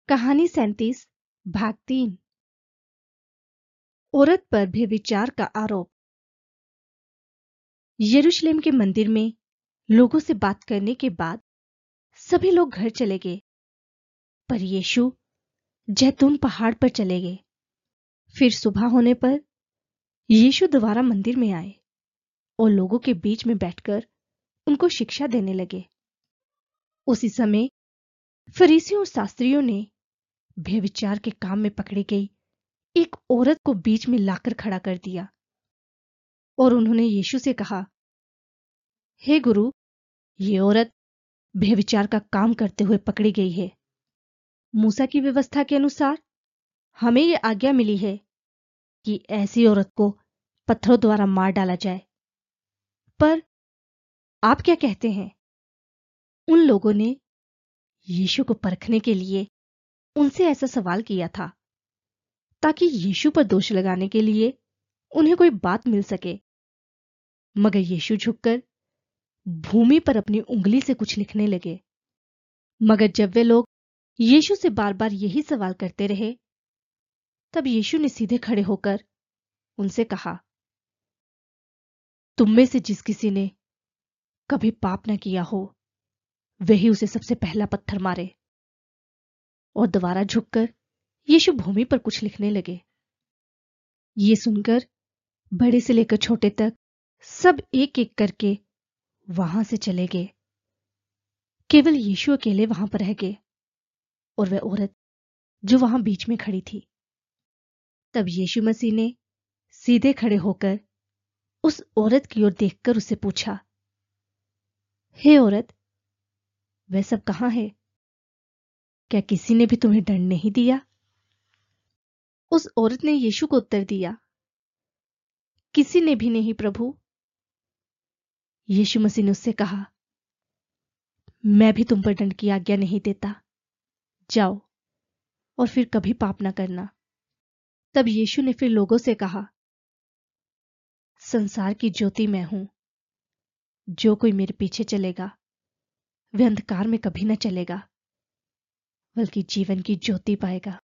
कहानी 37 भाग 3। औरत पर व्यभिचार का आरोप। यरूशलेम के मंदिर में लोगों से बात करने के बाद सभी लोग घर चले गए, पर यीशु जैतून पहाड़ पर चले गए। फिर सुबह होने पर यीशु दोबारा मंदिर में आए और लोगों के बीच में बैठकर उनको शिक्षा देने लगे। उसी समय फरीसियों और शास्त्रियों ने व्यभिचार के काम में पकड़ी गई एक औरत को बीच में लाकर खड़ा कर दिया और उन्होंने यीशु से कहा, हे गुरु, ये औरत व्यभिचार का काम करते हुए पकड़ी गई है। मूसा की व्यवस्था के अनुसार हमें यह आज्ञा मिली है कि ऐसी औरत को पत्थरों द्वारा मार डाला जाए, पर आप क्या कहते हैं? उन लोगों ने यीशु को परखने के लिए उनसे ऐसा सवाल किया था ताकि यीशु पर दोष लगाने के लिए उन्हें कोई बात मिल सके। मगर यीशु झुककर भूमि पर अपनी उंगली से कुछ लिखने लगे। मगर जब वे लोग यीशु से बार बार यही सवाल करते रहे, तब यीशु ने सीधे खड़े होकर उनसे कहा, तुम में से जिस किसी ने कभी पाप न किया हो वही उसे सबसे पहला पत्थर मारे। और दोबारा झुककर यीशु भूमि पर कुछ लिखने लगे। ये सुनकर बड़े से लेकर छोटे तक सब एक एक करके वहां से चले गए। केवल यीशु अकेले वहां पर रह गए और वह औरत जो वहां बीच में खड़ी थी। तब यीशु मसीह ने सीधे खड़े होकर उस औरत की ओर देखकर उससे पूछा, हे औरत, वह सब कहां है? क्या किसी ने भी तुम्हें दंड नहीं दिया? उस औरत ने यीशु को उत्तर दिया, किसी ने भी नहीं प्रभु। यीशु मसीह ने उससे कहा, मैं भी तुम पर दंड की आज्ञा नहीं देता, जाओ और फिर कभी पाप ना करना। तब यीशु ने फिर लोगों से कहा, संसार की ज्योति मैं हूं। जो कोई मेरे पीछे चलेगा वह अंधकार में कभी न चलेगा, बल्कि जीवन की ज्योति पाएगा।